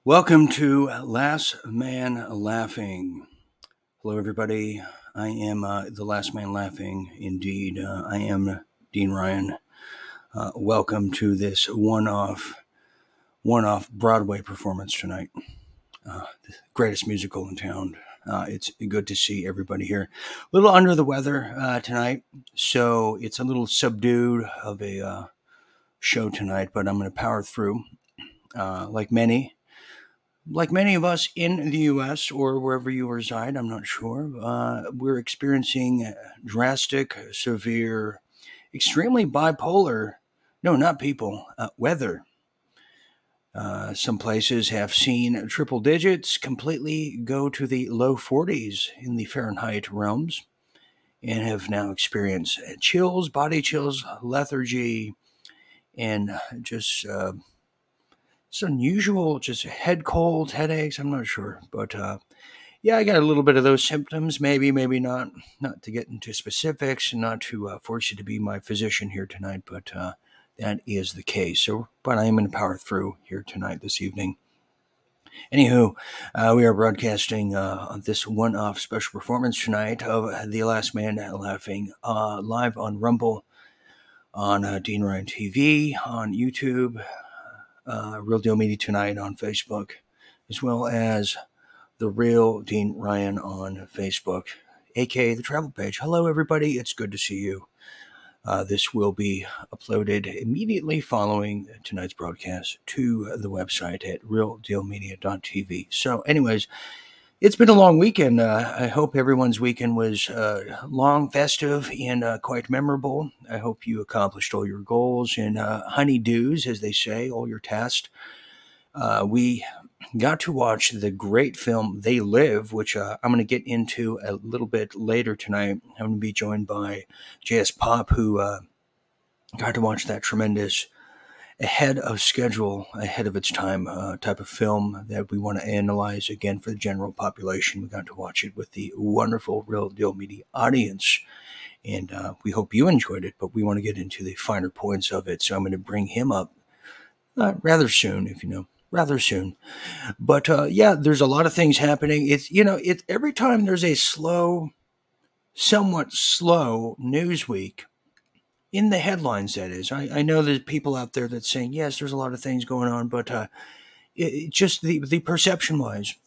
Welcome to Last Man Laughing. Hello, everybody. I am the Last Man Laughing. Indeed, I am Dean Ryan. Welcome to this one-off Broadway performance tonight. The greatest musical in town. It's good to see everybody here. A little under the weather tonight, so it's a little subdued of a show tonight. But I'm going to power through, like many of us in the U.S. or wherever you reside, I'm not sure, we're experiencing drastic, severe, extremely bipolar, no, not people, weather. Some places have seen triple digits completely go to the low 40s in the Fahrenheit realms and have now experienced chills, body chills, lethargy, and just it's unusual, just head colds, headaches. I'm not sure, but yeah, I got a little bit of those symptoms. Maybe, maybe not. Not to get into specifics, and not to force you to be my physician here tonight, but that is the case. So, but I am going to power through here tonight, this evening. Anywho, we are broadcasting this one-off special performance tonight of The Last Man Laughing live on Rumble, on Dean Ryan TV, on YouTube, Real Deal Media Tonight on Facebook, as well as The Real Dean Ryan on Facebook, aka the travel page. Hello, everybody. It's good to see you. This will be uploaded immediately following tonight's broadcast to the website at realdealmedia.tv. So, anyways, it's been a long weekend. I hope everyone's weekend was long, festive, and quite memorable. I hope you accomplished all your goals and honeydews, as they say, all your tasks. We got to watch the great film They Live, which I'm going to get into a little bit later tonight. I'm going to be joined by J.S. Pop, who got to watch that tremendous, ahead of schedule, ahead of its time type of film that we want to analyze again for the general population. We got to watch it with the wonderful Real Deal Media audience. And we hope you enjoyed it, but we want to get into the finer points of it. So I'm going to bring him up rather soon, if you know. Rather soon. But yeah, there's a lot of things happening. It's every time there's a somewhat slow news week in the headlines. That is, I know there's people out there that's saying yes, there's a lot of things going on, but just the perception wise,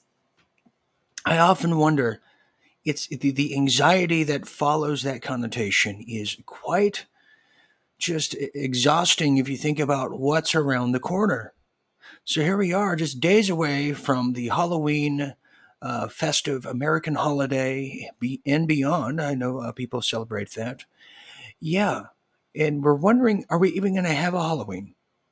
I often wonder. It's the anxiety that follows that connotation is quite just exhausting if you think about what's around the corner. So here we are, just days away from the Halloween festive American holiday and beyond. I know people celebrate that. Yeah. And we're wondering, are we even going to have a Halloween?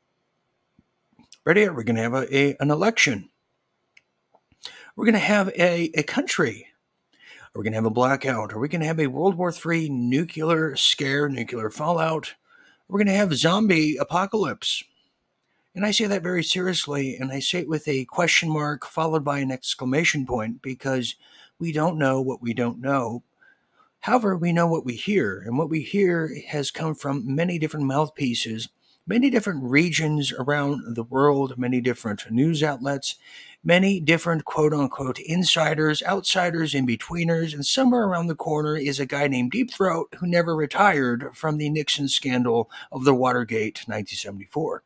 Right here, we're going to have an election. We're going to have a country. Are we going to have a blackout? Are we going to have a World War III nuclear scare, nuclear fallout? We're going to have zombie apocalypse. And I say that very seriously, and I say it with a question mark followed by an exclamation point because we don't know what we don't know. However, we know what we hear, and what we hear has come from many different mouthpieces, many different regions around the world, many different news outlets, many different quote unquote insiders, outsiders, in betweeners, and somewhere around the corner is a guy named Deep Throat who never retired from the Nixon scandal of the Watergate 1974.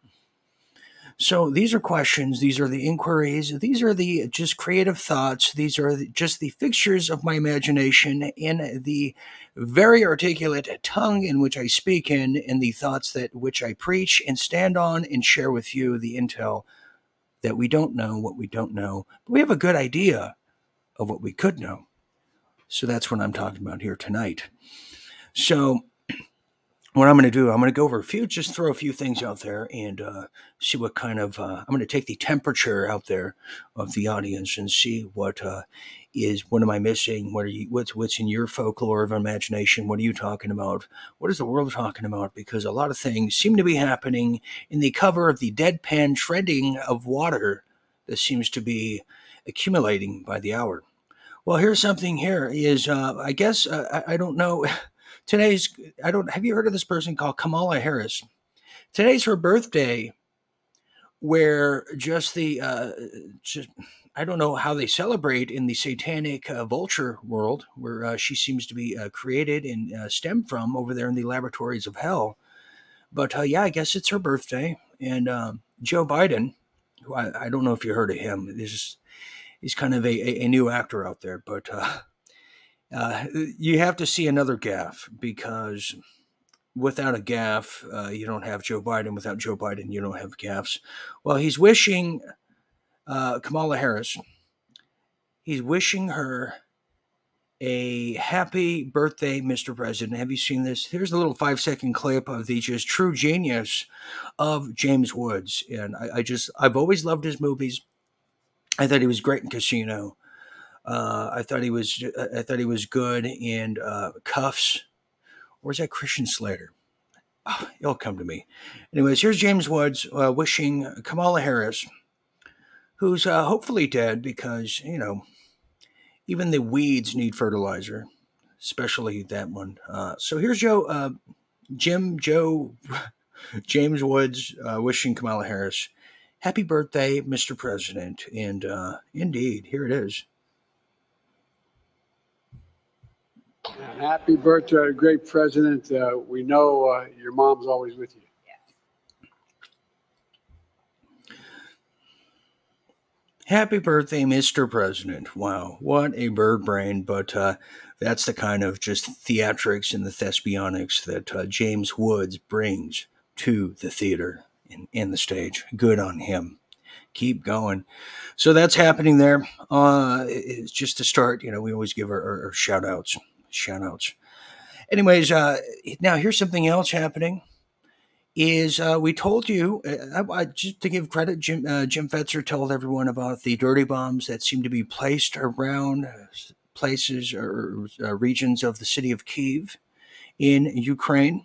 So these are questions, these are the inquiries, these are the just creative thoughts, these are just the fixtures of my imagination in the very articulate tongue in which I speak in, and the thoughts that which I preach and stand on and share with you the intel that we don't know what we don't know, but we have a good idea of what we could know. So that's what I'm talking about here tonight. So what I'm going to do, I'm going to go over just throw a few things out there and see what kind of, I'm going to take the temperature out there of the audience and see what what am I missing? What's in your folklore of imagination? What are you talking about? What is the world talking about? Because a lot of things seem to be happening in the cover of the deadpan trending of water that seems to be accumulating by the hour. Well, here's something here is, I guess, I don't know. Today's, I don't, have you heard of this person called Kamala Harris? Today's her birthday. where just I don't know how they celebrate in the satanic vulture world, where she seems to be created and stemmed from over there in the laboratories of hell. But yeah, I guess it's her birthday, and Joe Biden, who I don't know if you heard of him. He's kind of a new actor out there, but you have to see another gaffe because without a gaffe, you don't have Joe Biden. Without Joe Biden, you don't have gaffes. Well, he's wishing Kamala Harris. He's wishing her a happy birthday, Mr. President. Have you seen this? Here's a little 5-second clip of the just true genius of James Woods, and I've always loved his movies. I thought he was great in Casino. I thought he was good in Cuffs. Or is that Christian Slater? Oh, it'll come to me. Anyways, here's James Woods wishing Kamala Harris, who's hopefully dead because even the weeds need fertilizer, especially that one. So here's Joe James Woods wishing Kamala Harris happy birthday, Mr. President, and indeed, here it is. Happy birthday, great president. We know your mom's always with you. Happy birthday, Mr. President. Wow, what a bird brain. But that's the kind of just theatrics and the thespionics that James Woods brings to the theater and the stage. Good on him. Keep going. So that's happening there. It's just to start, we always give our shout outs. Shout outs. Anyways, now here's something else happening. Is we told you just to give credit, Jim Fetzer told everyone about the dirty bombs that seem to be placed around places or regions of the city of Kyiv in Ukraine.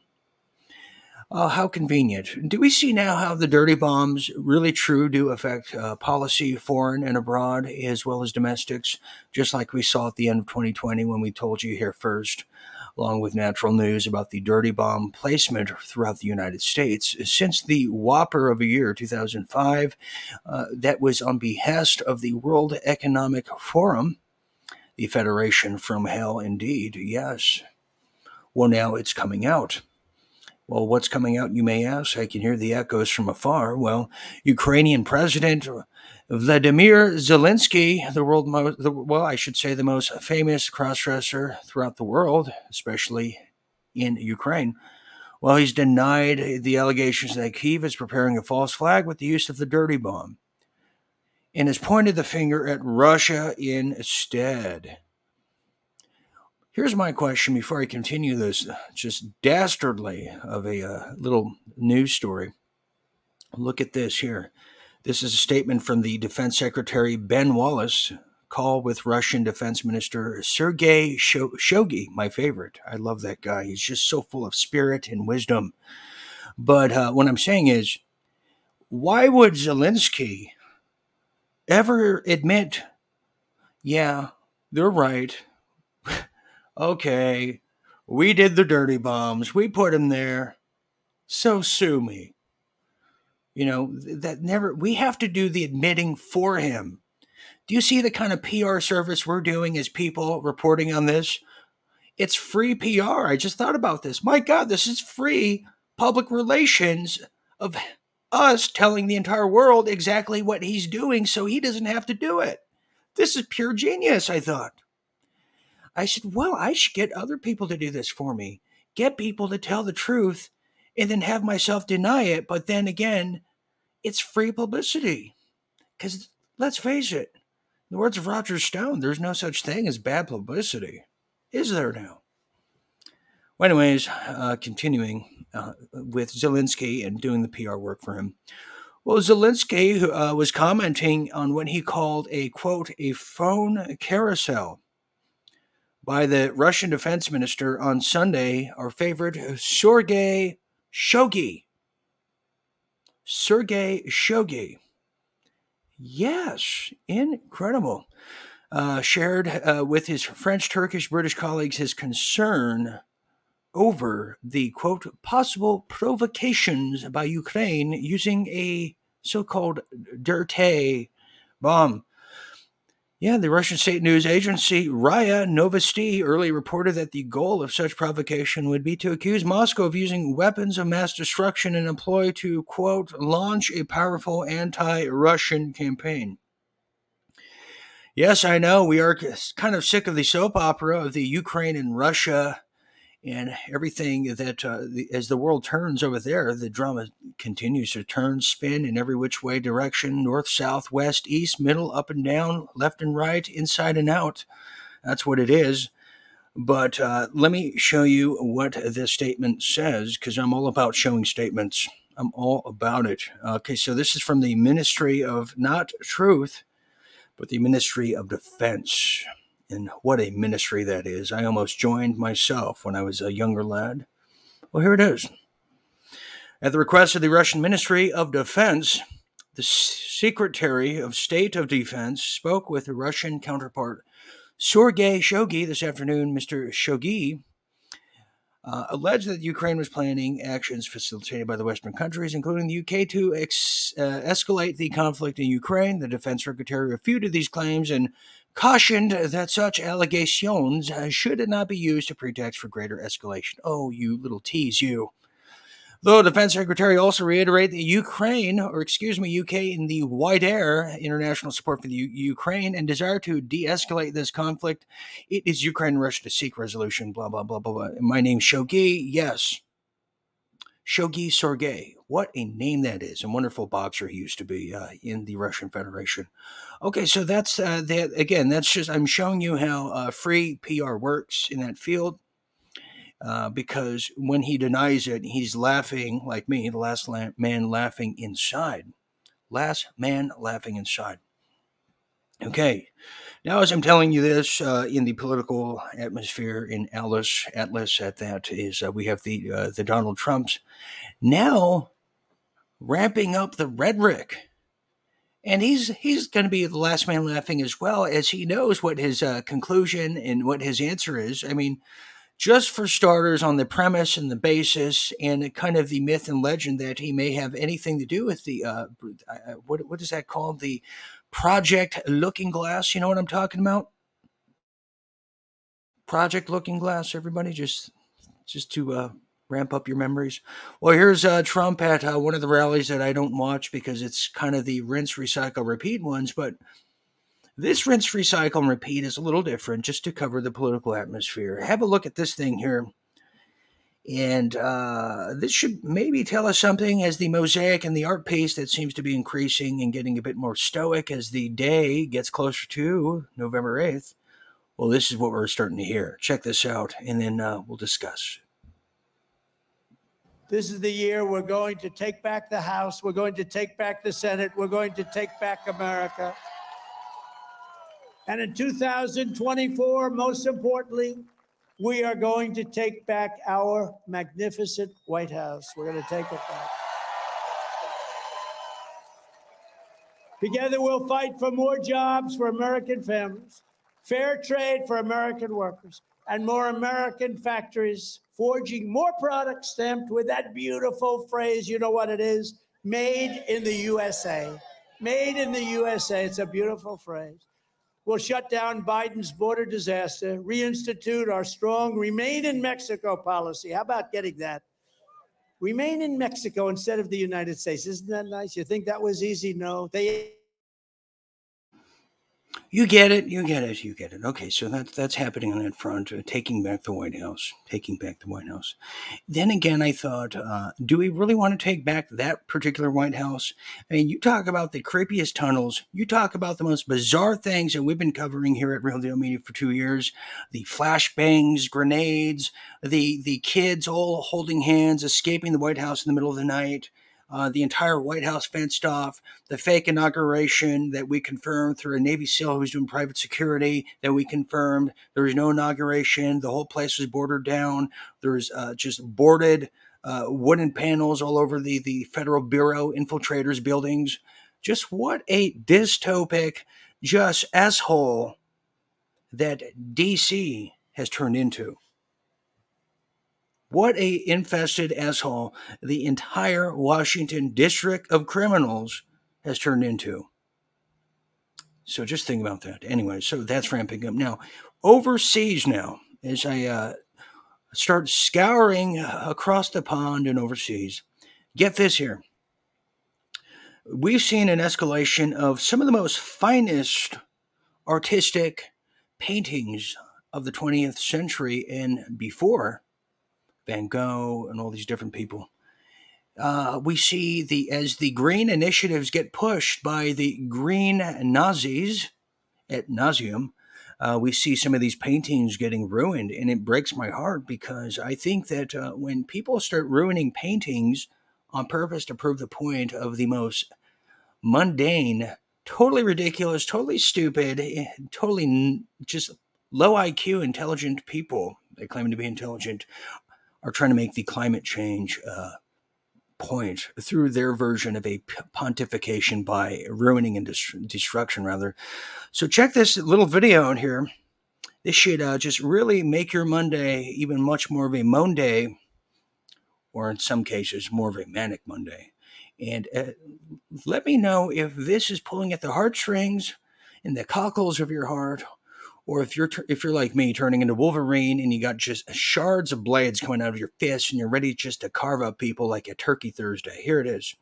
How convenient. Do we see now how the dirty bombs really true do affect policy, foreign and abroad, as well as domestics, just like we saw at the end of 2020 when we told you here first, along with natural news about the dirty bomb placement throughout the United States. Since the whopper of a year, 2005, that was on behest of the World Economic Forum, the Federation from Hell, indeed, yes. Well, now it's coming out. Well, what's coming out, you may ask? I can hear the echoes from afar. Well, Ukrainian President Vladimir Zelensky, the most famous crossdresser throughout the world, especially in Ukraine. Well, he's denied the allegations that Kyiv is preparing a false flag with the use of the dirty bomb and has pointed the finger at Russia instead. Here's my question before I continue this just dastardly of a little news story. Look at this here. This is a statement from the Defense Secretary Ben Wallace, call with Russian Defense Minister Sergei Shoigu, my favorite. I love that guy. He's just so full of spirit and wisdom. But what I'm saying is, why would Zelensky ever admit, yeah, they're right. Okay, we did the dirty bombs. We put them there. So sue me. We have to do the admitting for him. Do you see the kind of PR service we're doing as people reporting on this? It's free PR. I just thought about this. My God, this is free public relations of us telling the entire world exactly what he's doing so he doesn't have to do it. This is pure genius, I thought. I said, well, I should get other people to do this for me. Get people to tell the truth and then have myself deny it. But then again, it's free publicity. Because let's face it, in the words of Roger Stone, there's no such thing as bad publicity. Is there now? Well, anyways, continuing with Zelensky and doing the PR work for him. Well, Zelensky was commenting on what he called a, quote, a phone carousel by the Russian defense minister on Sunday, our favorite, Sergei Shoigu. Sergei Shoigu. Yes, incredible. Shared with his French, Turkish, British colleagues his concern over the, quote, possible provocations by Ukraine using a so-called dirty bomb. Yeah, the Russian state news agency RIA Novosti early reported that the goal of such provocation would be to accuse Moscow of using weapons of mass destruction and employ to, quote, launch a powerful anti-Russian campaign. Yes, I know we are kind of sick of the soap opera of the Ukraine and Russia and everything that as the world turns over there, the drama continues to turn, spin in every which way direction, north, south, west, east, middle, up and down, left and right, inside and out. That's what it is. But let me show you what this statement says, because I'm all about showing statements. I'm all about it. Okay, so this is from the Ministry of not Truth, but the Ministry of Defense. And what a ministry that is. I almost joined myself when I was a younger lad. Well, here it is. At the request of the Russian Ministry of Defense, the Secretary of State of Defense spoke with the Russian counterpart Sergei Shoigu this afternoon. Mr. Shoigu alleged that Ukraine was planning actions facilitated by the Western countries, including the UK, to escalate the conflict in Ukraine. The Defense Secretary refuted these claims and cautioned that such allegations should not be used to pretext for greater escalation. Oh, you little tease, you. Though the Defense Secretary also reiterated that UK in the wide air international support for the Ukraine and desire to de-escalate this conflict. It is Ukraine and Russia to seek resolution, blah, blah, blah, blah, blah. My name's Shoigu, yes. Shoigu Sergei. What a name that is. A wonderful boxer he used to be in the Russian Federation. Okay, so that's that. Again, that's just, I'm showing you how free PR works in that field. Because when he denies it, he's laughing like me, the last man laughing inside. Last man laughing inside. Okay, now as I'm telling you this, in the political atmosphere in Atlas at that is we have the Donald Trumps now ramping up the rhetoric. And he's going to be the last man laughing as well, as he knows what his conclusion and what his answer is. I mean, just for starters, on the premise and the basis and kind of the myth and legend that he may have anything to do with the, what is that called? The Project Looking Glass. You know what I'm talking about? Project Looking Glass, everybody, just to ramp up your memories. Well, here's Trump at one of the rallies that I don't watch because it's kind of the rinse, recycle, repeat ones, but this rinse, recycle, and repeat is a little different just to cover the political atmosphere. Have a look at this thing here. And this should maybe tell us something as the mosaic and the art piece that seems to be increasing and getting a bit more stoic as the day gets closer to November 8th. Well, this is what we're starting to hear. Check this out, and then we'll discuss. This is the year we're going to take back the House. We're going to take back the Senate. We're going to take back America. And in 2024, most importantly, we are going to take back our magnificent White House. We're going to take it back. Together, we'll fight for more jobs for American families, fair trade for American workers, and more American factories forging more products stamped with that beautiful phrase, you know what it is, made in the USA. Made in the USA. It's a beautiful phrase. We'll shut down Biden's border disaster, reinstitute our strong Remain in Mexico policy. How about getting that? Remain in Mexico instead of the United States. Isn't that nice? You think that was easy? No. You get it. Okay, so that's happening on that front, taking back the White House. Then again, I thought, do we really want to take back that particular White House? I mean, you talk about the creepiest tunnels. You talk about the most bizarre things that we've been covering here at Real Deal Media for 2 years. The flashbangs, grenades, the kids all holding hands, escaping the White House in the middle of the night. The entire White House fenced off, the fake inauguration that we confirmed through a Navy SEAL who was doing private security that we confirmed. There was no inauguration. The whole place was boarded down. There's just boarded wooden panels all over the Federal Bureau infiltrators buildings. Just what a dystopic, just asshole that DC has turned into. What a infested asshole the entire Washington District of Criminals has turned into. So just think about that. Anyway, so that's ramping up. Now, overseas now, as I start scouring across the pond and overseas, get this here. We've seen an escalation of some of the most finest artistic paintings of the 20th century and before, Van Gogh and all these different people. We see as the green initiatives get pushed by the green Nazis ad nauseum, we see some of these paintings getting ruined, and it breaks my heart because I think that when people start ruining paintings on purpose to prove the point of the most mundane, totally ridiculous, totally stupid, totally just low IQ, intelligent people that claim to be intelligent are trying to make the climate change point through their version of a pontification by ruining and destruction, rather. So check this little video out here. This should just really make your Monday even much more of a Monday, or in some cases, more of a manic Monday. And let me know if this is pulling at the heartstrings in the cockles of your heart, or if you're like me, turning into Wolverine and you got just shards of blades coming out of your fists and you're ready just to carve up people like a Turkey Thursday. Here it is.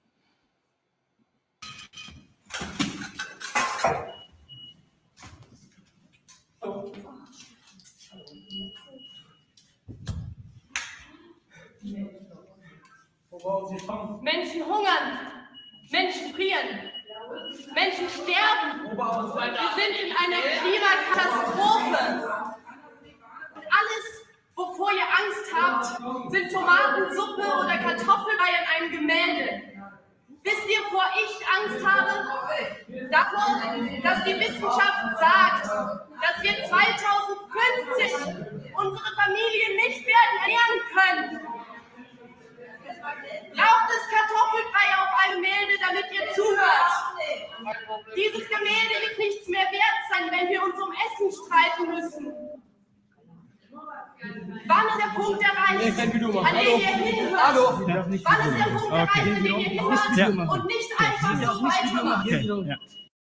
Menschen hungern, Menschen frieren, Menschen sterben. Wir sind in einer Klimakatastrophe. Und alles, wovor ihr Angst habt, sind Tomatensuppe oder Kartoffelbrei in einem Gemälde. Wisst ihr, wovor ich Angst habe? Davor, dass die Wissenschaft sagt, dass wir 2050 unsere Familien nicht werden ernähren können. Braucht es Kartoffelbrei auf einem Gemälde, damit ihr zuhört? Dieses Gemälde wird nichts mehr wert sein, wenn wir uns um Essen streiten müssen. Wann ist der Punkt erreicht, an dem ihr hinhört? Wann ist der Punkt erreicht, an dem ihr hinhört und nicht einfach so weitermacht?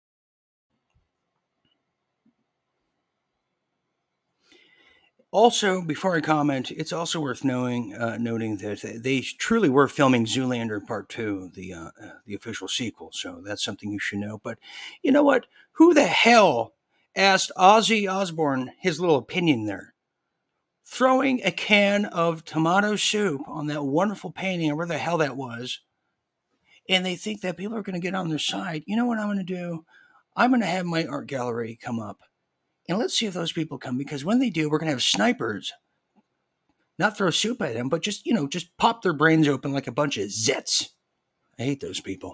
Also, before I comment, it's also worth noting that they truly were filming Zoolander Part 2, the official sequel, so that's something you should know. But you know what? Who the hell asked Ozzy Osbourne his little opinion there? Throwing a can of tomato soup on that wonderful painting, or where the hell that was, and they think that people are going to get on their side. You know what I'm going to do? I'm going to have my art gallery come up. And let's see if those people come, because when they do, we're going to have snipers not throw soup at them, but just pop their brains open like a bunch of zits. I hate those people.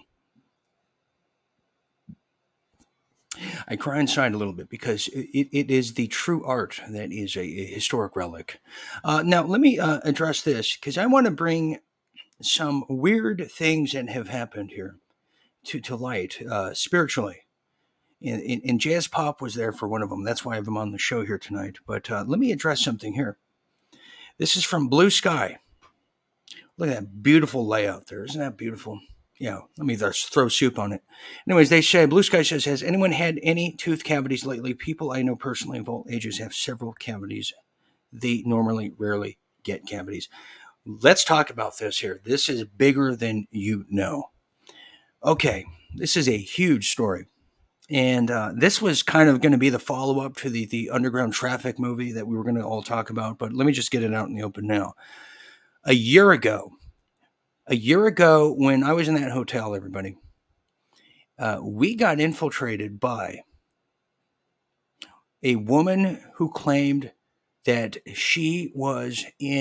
I cry inside a little bit because it is the true art that is a historic relic. Now, let me address this, because I want to bring some weird things that have happened here to light spiritually. And Jazz Pop was there for one of them. That's why I have him on the show here tonight. But let me address something here. This is from Blue Sky. Look at that beautiful layout there. Isn't that beautiful? Yeah, let me just throw soup on it. Anyways, they say, Blue Sky says, has anyone had any tooth cavities lately? People I know personally of all ages have several cavities. They normally rarely get cavities. Let's talk about this here. This is bigger than you know. Okay, this is a huge story. And this was kind of going to be the follow-up to the Underground Traffic movie that we were going to all talk about, but let me just get it out in the open now. A year ago, when I was in that hotel, everybody, we got infiltrated by a woman who claimed that she was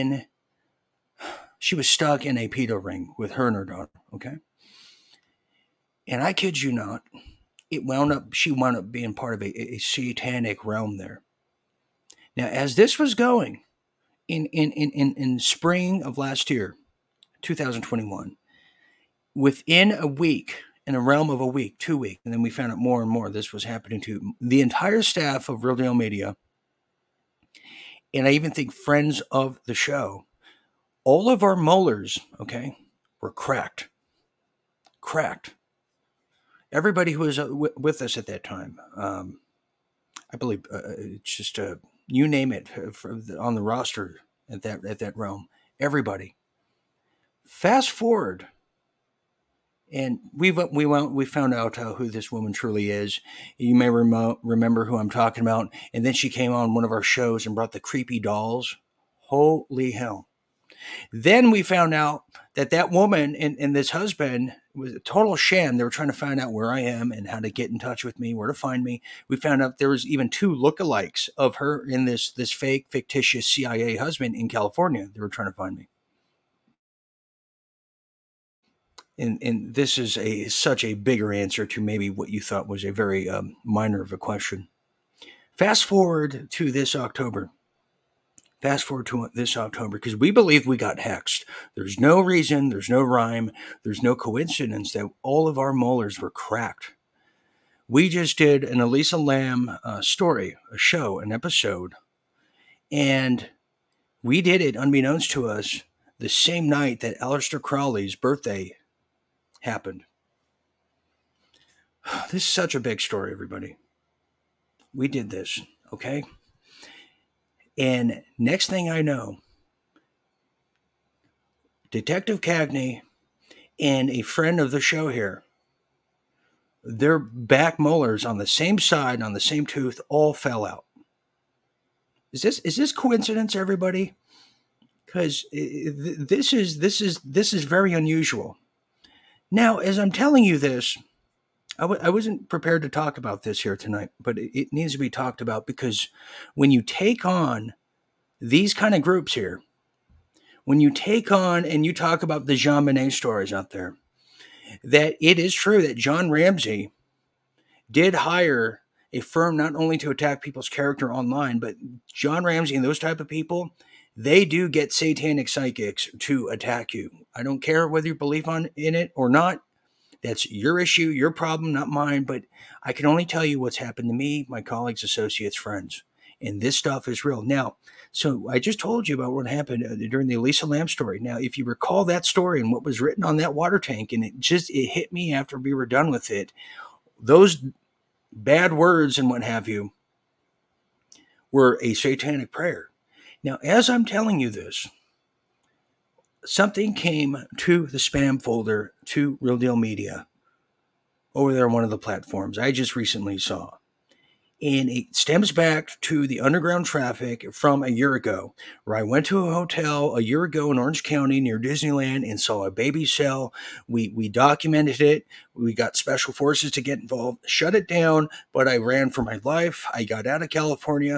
stuck in a pedo ring with her and her daughter, okay? And I kid you not, she wound up being part of a satanic realm there. Now, as this was going in spring of last year, 2021, within a week, in a realm of a week, 2 weeks, and then we found out more and more this was happening to the entire staff of Real Deal Media, and I even think friends of the show. All of our molars, okay, were cracked. everybody who was with us at that time. I believe it's just you name it on the roster at that realm. Everybody. Fast forward, and we found out who this woman truly is. You may remember who I'm talking about. And then she came on one of our shows and brought the creepy dolls. Holy hell! Then we found out that woman and this husband was a total sham. They were trying to find out where I am and how to get in touch with me, where to find me. We found out there was even 2 lookalikes of her in this fictitious CIA husband in California. They were trying to find me. And this is such a bigger answer to maybe what you thought was a very minor of a question. Fast forward to this October. Because we believe we got hexed. There's no reason, there's no rhyme, there's no coincidence that all of our molars were cracked. We just did an Elisa Lam story, a show, an episode, and we did it unbeknownst to us the same night that Aleister Crowley's birthday happened. This is such a big story, everybody. We did this, okay? And next thing I know, Detective Cagney and a friend of the show here, their back molars on the same side, on the same tooth, all fell out. Is this coincidence, everybody? Because this is very unusual. Now, as I'm telling you this, I wasn't prepared to talk about this here tonight, but it needs to be talked about because when you take on these kind of groups here, when you take on and you talk about the JonBenét stories out there, that it is true that John Ramsey did hire a firm not only to attack people's character online, but John Ramsey and those type of people, they do get satanic psychics to attack you. I don't care whether you believe in it or not. That's your issue, your problem, not mine. But I can only tell you what's happened to me, my colleagues, associates, friends. And this stuff is real. Now, so I just told you about what happened during the Elisa Lam story. Now, if you recall that story and what was written on that water tank, and it hit me after we were done with it, those bad words and what have you were a satanic prayer. Now, as I'm telling you this, something came to the spam folder to Real Deal Media over there on one of the platforms I just recently saw. And it stems back to the underground traffic from a year ago, where I went to a hotel a year ago in Orange County near Disneyland and saw a baby cell. We documented it. We got special forces to get involved, shut it down, but I ran for my life. I got out of California,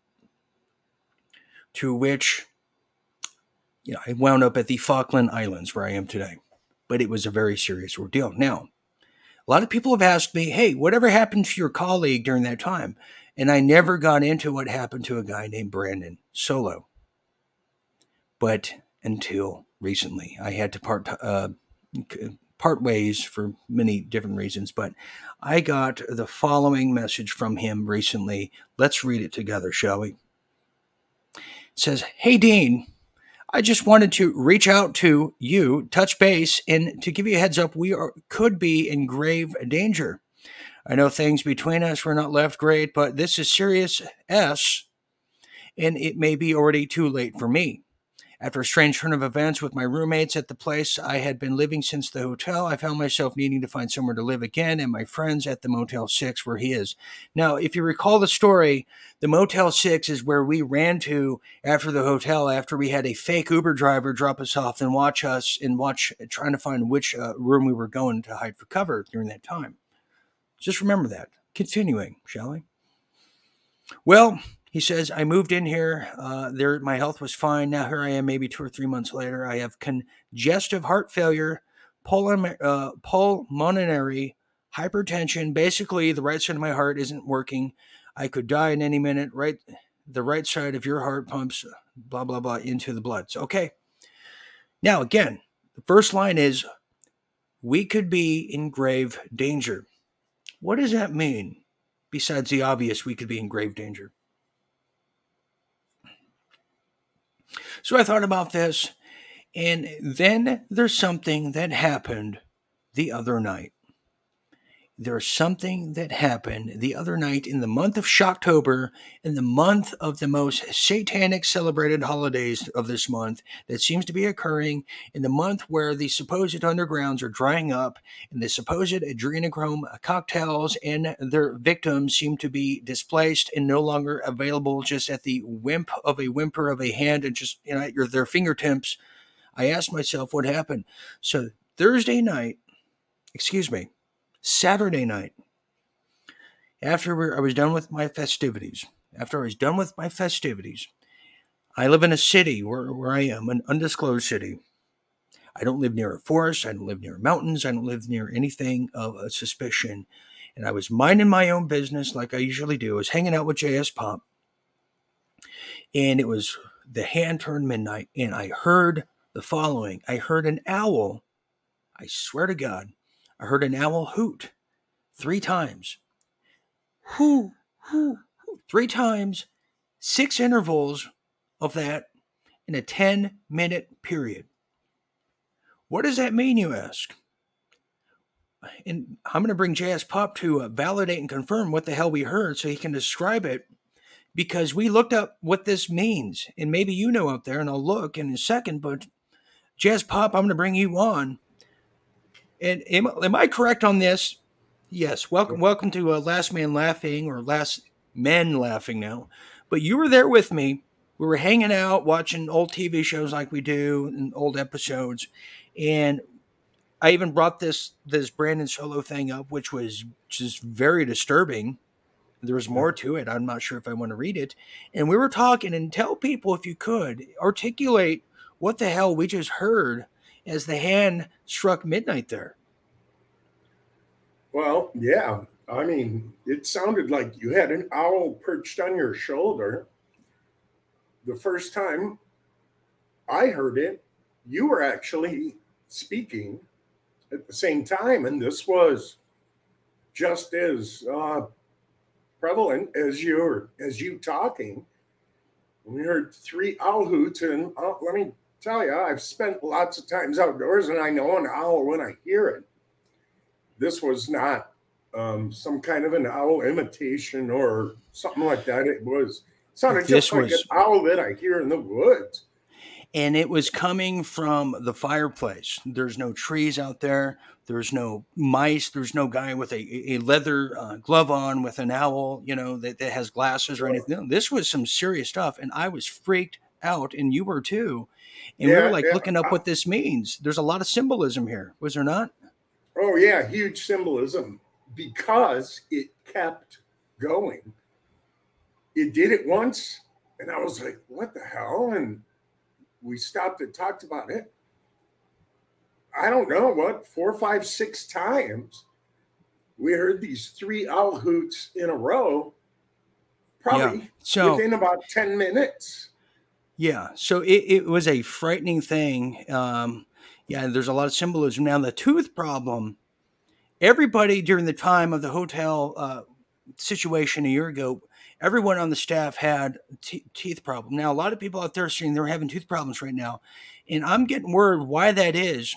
to which I wound up at the Falkland Islands where I am today. But it was a very serious ordeal. Now, a lot of people have asked me, hey, whatever happened to your colleague during that time? And I never got into what happened to a guy named Brandon Solo. But until recently, I had to part ways for many different reasons. But I got the following message from him recently. Let's read it together, shall we? It says, hey, Dean, I just wanted to reach out to you, touch base, and to give you a heads up, could be in grave danger. I know things between us were not left great, but this is serious S, and it may be already too late for me. After a strange turn of events with my roommates at the place I had been living since the hotel, I found myself needing to find somewhere to live again, and my friends at the Motel 6 where he is. Now, if you recall the story, the Motel 6 is where we ran to after the hotel, after we had a fake Uber driver drop us off and watch trying to find which room we were going to hide for cover during that time. Just remember that. Continuing, shall we? Well, he says, I moved in here. My health was fine. Now here I am maybe 2 or 3 months later. I have congestive heart failure, pulmonary hypertension. Basically, the right side of my heart isn't working. I could die in any minute. The right side of your heart pumps, blah, blah, blah, into the blood. So, okay. Now, again, the first line is, we could be in grave danger. What does that mean? Besides the obvious, we could be in grave danger. So I thought about this, and then there's something that happened the other night. there's something that happened the other night in the month of Shocktober, in the month of the most satanic celebrated holidays of this month, that seems to be occurring in the month where the supposed undergrounds are drying up and the supposed adrenochrome cocktails and their victims seem to be displaced and no longer available, just at the whimper of a hand and just, at their fingertips. I asked myself what happened. So Saturday night, after I was done with my festivities, I live in a city where I am, an undisclosed city. I don't live near a forest. I don't live near mountains. I don't live near anything of a suspicion. And I was minding my own business like I usually do. I was hanging out with JS Pop. And it was the hand turned midnight. And I heard the following. I heard an owl. I swear to God, I heard an owl hoot 3 times. Hoo, hoo, hoo. 3 times, 6 intervals of that in a 10-minute period. What does that mean, you ask? And I'm going to bring JS Pop to validate and confirm what the hell we heard so he can describe it, because we looked up what this means. And maybe you know out there, and I'll look in a second, but JS Pop, I'm going to bring you on. And am I correct on this? Yes. Welcome to Last Man Laughing, or Last Men Laughing now. But you were there with me. We were hanging out, watching old TV shows like we do, and old episodes. And I even brought this Brandon Solo thing up, which was just very disturbing. There was more to it. I'm not sure if I want to read it. And we were talking, and tell people, if you could, articulate what the hell we just heard as the hand struck midnight there. Well, yeah. I mean, it sounded like you had an owl perched on your shoulder. The first time I heard it, you were actually speaking at the same time, and this was just as prevalent as you talking. We heard 3 owl hoots, and let me tell you, I've spent lots of times outdoors, and I know an owl when I hear it. This was not some kind of an owl imitation or something like that. It sounded just like an owl that I hear in the woods. And it was coming from the fireplace. There's no trees out there. There's no mice. There's no guy with a leather glove on with an owl, that has glasses or anything. No, this was some serious stuff. And I was freaked out, and you were too. And we were looking up what this means. There's a lot of symbolism here. Was there not? Oh, yeah. Huge symbolism, because it kept going. It did it once, and I was like, what the hell? And we stopped and talked about it. I don't know, 4, 5, 6 times we heard these 3 owl hoots in a row, probably within about 10 minutes. Yeah, so it was a frightening thing. There's a lot of symbolism. Now, the tooth problem, everybody during the time of the hotel situation a year ago, everyone on the staff had teeth problem. Now, a lot of people out there are saying they're having tooth problems right now. And I'm getting word why that is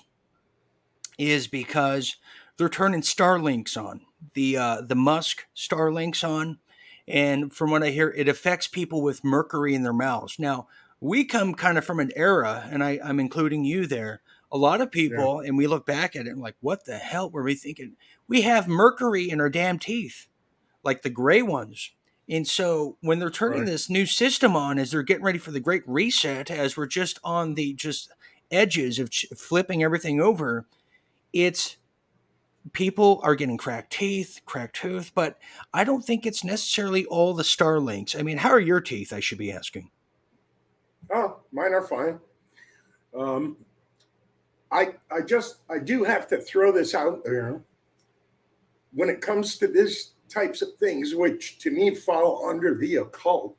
because they're turning Starlinks on, the Musk Starlinks on. And from what I hear, it affects people with mercury in their mouths. Now, we come kind of from an era, and I'm including you there. A lot of people, and we look back at it and like, what the hell were we thinking? We have mercury in our damn teeth, like the gray ones. And so when they're turning this new system on, as they're getting ready for the great reset, as we're just on the edges of flipping everything over, it's people are getting cracked tooth, but I don't think it's necessarily all the Starlinks. I mean, how are your teeth, I should be asking? Oh, mine are fine. I do have to throw this out there. When it comes to this types of things, which to me fall under the occult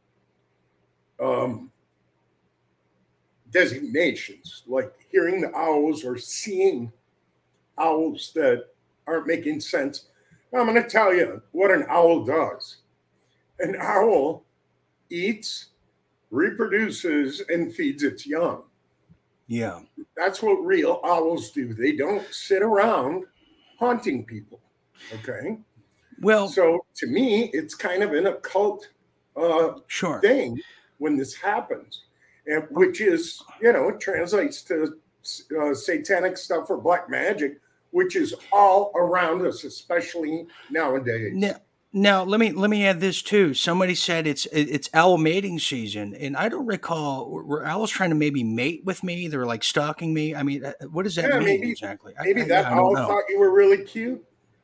designations, like hearing the owls or seeing owls that aren't making sense. I'm going to tell you what an owl does. An owl eats, reproduces, and feeds its young. Yeah. That's what real owls do. They don't sit around haunting people. Okay. Well, So to me, it's kind of an occult sure. thing when this happens, and which is, it translates to satanic stuff or black magic, which is all around us, especially nowadays. Now let me add this too. Somebody said it's owl mating season, and I don't recall were owls trying to maybe mate with me. They're like stalking me. I mean, what does that Yeah, mean maybe exactly? maybe that I don't owl know. thought you were really cute.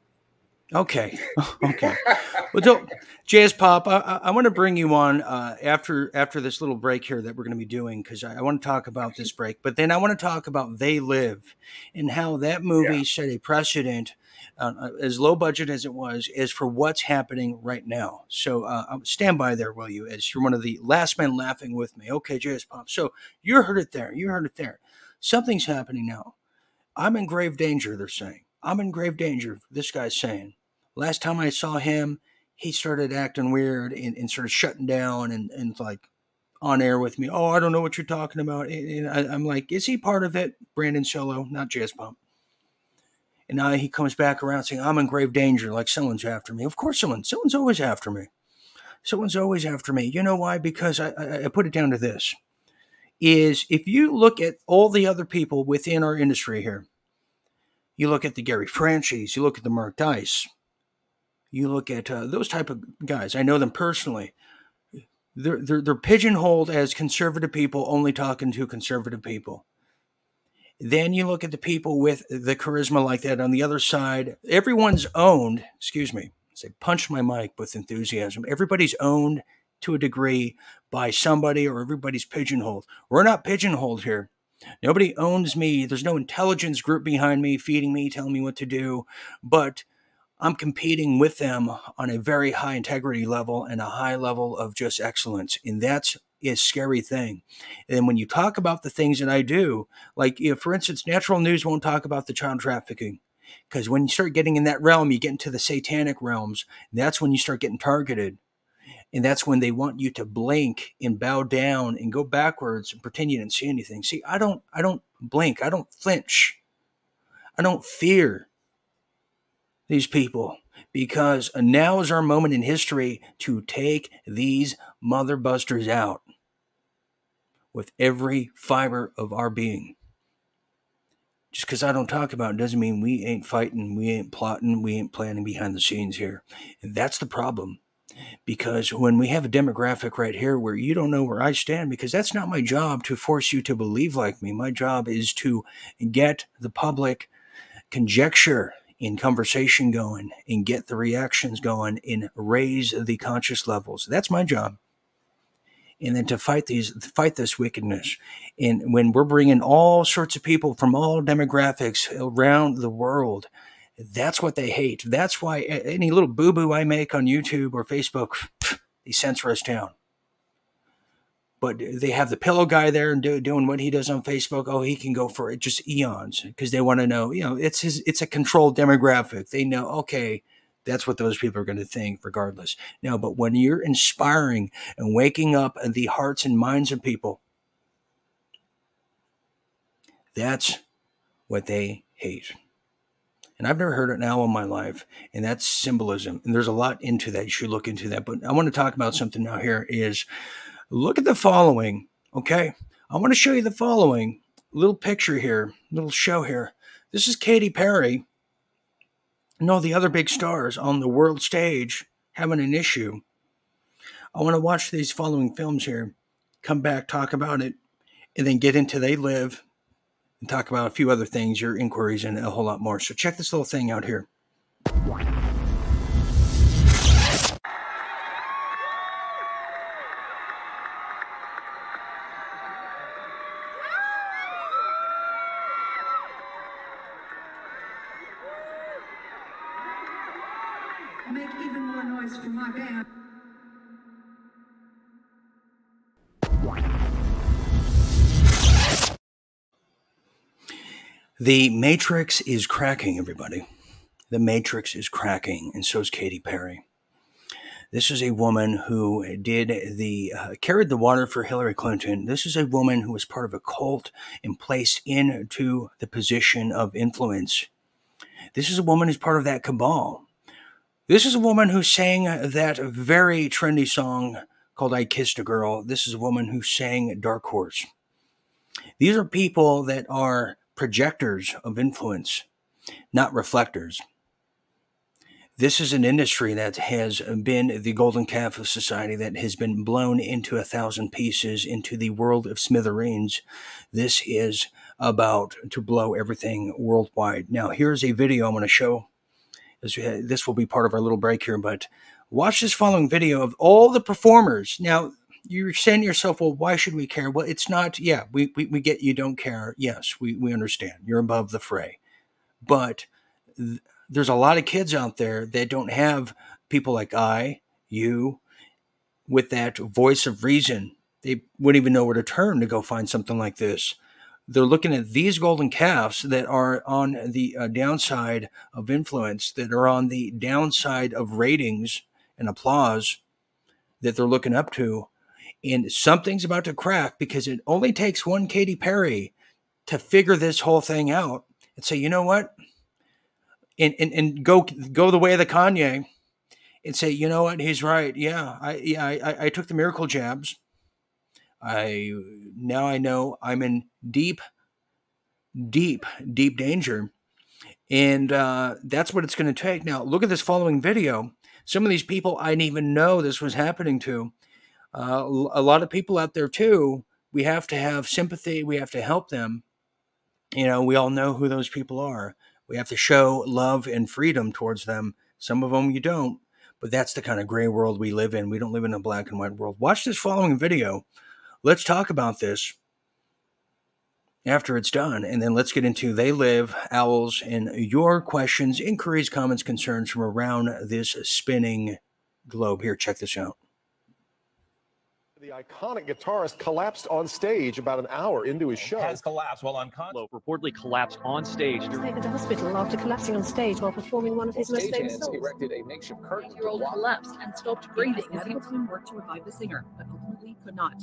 Okay, okay. Well, don't, Jazz Pop, I want to bring you on after this little break here that we're going to be doing because I want to talk about this break, but then I want to talk about They Live and how that movie Yeah. set a precedent, as low budget as it was, is for what's happening right now. So stand by there, will you? As you're one of the last men laughing with me. Okay, Jazz Pop. So you heard it there. You heard it there. Something's happening now. I'm in grave danger, they're saying. I'm in grave danger, this guy's saying. Last time I saw him, he started acting weird and sort of shutting down and like on air with me. Oh, I don't know what you're talking about. And I'm like, is he part of it? Brandon Solo, not Jazz Pump. And now he comes back around saying, I'm in grave danger, like someone's after me. Of course someone's always after me. Someone's always after me. You know why? Because I put it down to this. Is if you look at all the other people within our industry here, you look at the Gary Franchies, you look at the Mark Dice, you look at those type of guys. I know them personally. They're pigeonholed as conservative people, only talking to conservative people. Then you look at the people with the charisma like that on the other side. Everyone's owned. Excuse me. Say punch my mic with enthusiasm. Everybody's owned to a degree by somebody, or everybody's pigeonholed. We're not pigeonholed here. Nobody owns me. There's no intelligence group behind me, feeding me, telling me what to do. But I'm competing with them on a very high integrity level and a high level of just excellence. And that's a scary thing. And when you talk about the things that I do, like, for instance, Natural News won't talk about the child trafficking. Because when you start getting in that realm, you get into the satanic realms. That's when you start getting targeted. And that's when they want you to blink and bow down and go backwards and pretend you didn't see anything. See, I don't blink. I don't flinch. I don't fear these people, because now is our moment in history to take these mother busters out with every fiber of our being. Just because I don't talk about it doesn't mean we ain't fighting, we ain't plotting, we ain't planning behind the scenes here. And that's the problem. Because when we have a demographic right here where you don't know where I stand, because that's not my job to force you to believe like me. My job is to get the public conjecture in conversation going and get the reactions going and raise the conscious levels. That's my job. And then to fight this wickedness. And when we're bringing all sorts of people from all demographics around the world, that's what they hate. That's why any little boo-boo I make on YouTube or Facebook, they censor us down. But they have the pillow guy there and doing what he does on Facebook. Oh, he can go for just eons because they want to know, it's a controlled demographic. They know, okay, that's what those people are going to think regardless. Now, but when you're inspiring and waking up the hearts and minds of people, that's what they hate. And I've never heard it now in my life, and that's symbolism. And there's a lot into that. You should look into that. But I want to talk about something now here is, look at the following, okay? I want to show you the following little picture here, little show here. This is Katy Perry and all the other big stars on the world stage having an issue. I want to watch these following films here, come back, talk about it, and then get into They Live and talk about a few other things, your inquiries, and a whole lot more. So check this little thing out here. Make even more noise for my band. The Matrix is cracking, everybody. The Matrix is cracking, and so is Katy Perry. This is a woman who carried the water for Hillary Clinton. This is a woman who was part of a cult and placed into the position of influence. This is a woman who's part of that cabal. This is a woman who sang that very trendy song called I Kissed a Girl. This is a woman who sang Dark Horse. These are people that are projectors of influence, not reflectors. This is an industry that has been the golden calf of society, that has been blown into 1,000 pieces into the world of smithereens. This is about to blow everything worldwide. Now, here's a video I'm going to show. This will be part of our little break here, but watch this following video of all the performers. Now, you're saying to yourself, well, why should we care? Well, it's not, yeah, we get you don't care. Yes, we understand. You're above the fray. But there's a lot of kids out there that don't have people like you, with that voice of reason. They wouldn't even know where to turn to go find something like this. They're looking at these golden calves that are on the downside of influence, that are on the downside of ratings and applause, that they're looking up to. And something's about to crack, because it only takes one Katy Perry to figure this whole thing out and say, you know what? And go the way of the Kanye and say, you know what? He's right. Yeah, I took the miracle jabs. Now I know I'm in deep danger. And that's what it's going to take. Now, look at this following video. Some of these people I didn't even know this was happening to. A lot of people out there, too. We have to have sympathy. We have to help them. You know, we all know who those people are. We have to show love and freedom towards them. Some of them you don't. But that's the kind of gray world we live in. We don't live in a black and white world. Watch this following video. Let's talk about this after it's done, and then let's get into They Live, Owls, and your questions, inquiries, comments, concerns from around this spinning globe. Here, check this out. The iconic guitarist collapsed on stage about an hour into his show. Has collapsed while on concert. Reportedly collapsed on stage. He was taken to hospital after collapsing on stage while performing one of his most famous songs. Erected a makeshift curtain. 8-year-old collapsed and stopped breathing as he worked to revive the singer, but ultimately could not.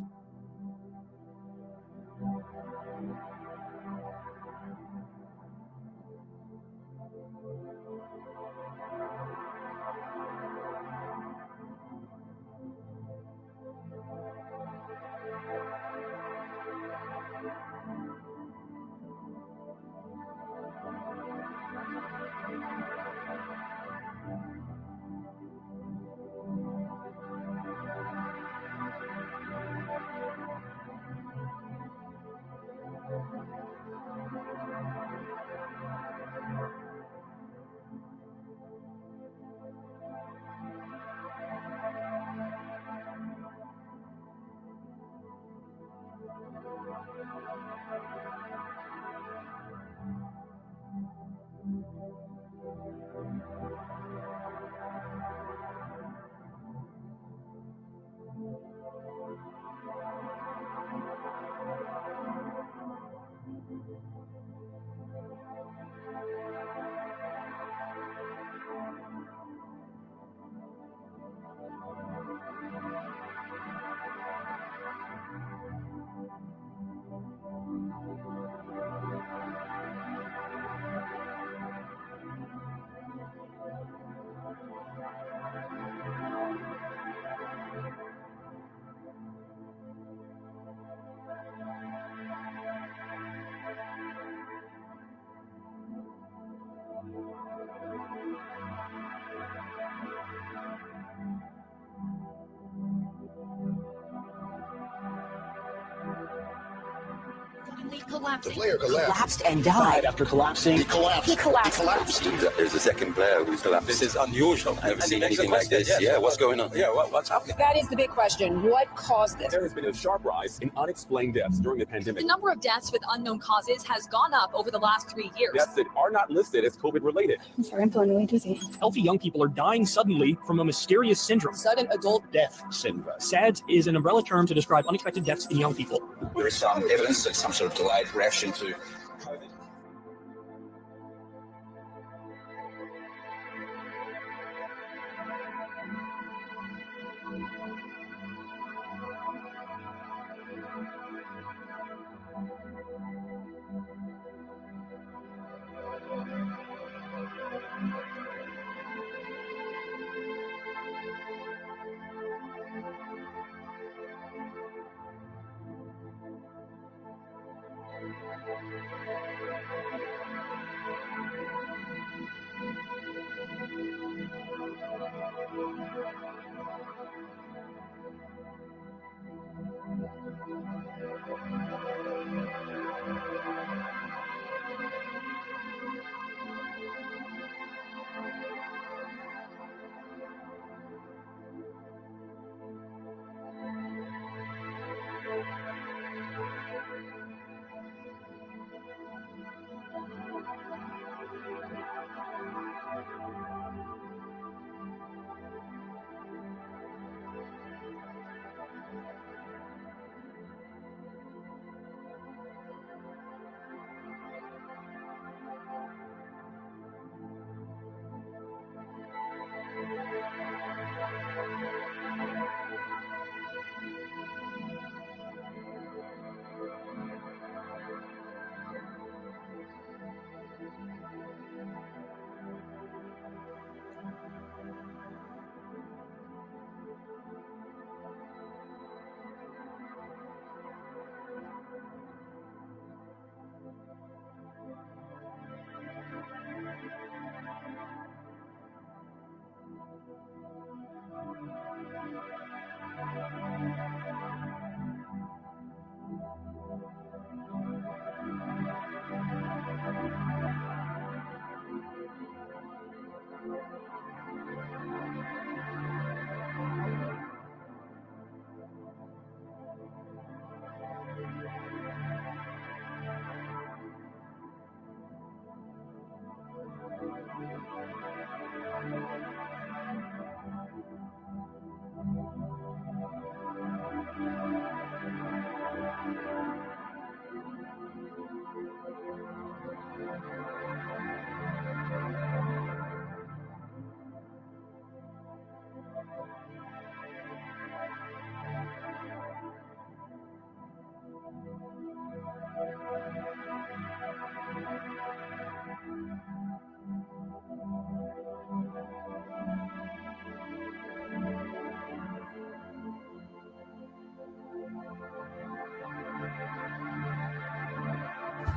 The player collapsed and died. After collapsing, He collapsed. There's a second player who's collapsed. This is unusual. I've never seen anything like this. Yeah, what's going on? Yeah, what's happening? That is the big question. What caused this? There has been a sharp rise in unexplained deaths during the pandemic. The number of deaths with unknown causes has gone up over the last 3 years. Deaths that are not listed as COVID related. I'm sorry, I'm feeling really dizzy. healthy young people are dying suddenly from a mysterious syndrome. Sudden adult Death syndrome. SADS is an umbrella term to describe unexpected deaths in young people. There is some evidence that some sort of delayed reaction to COVID.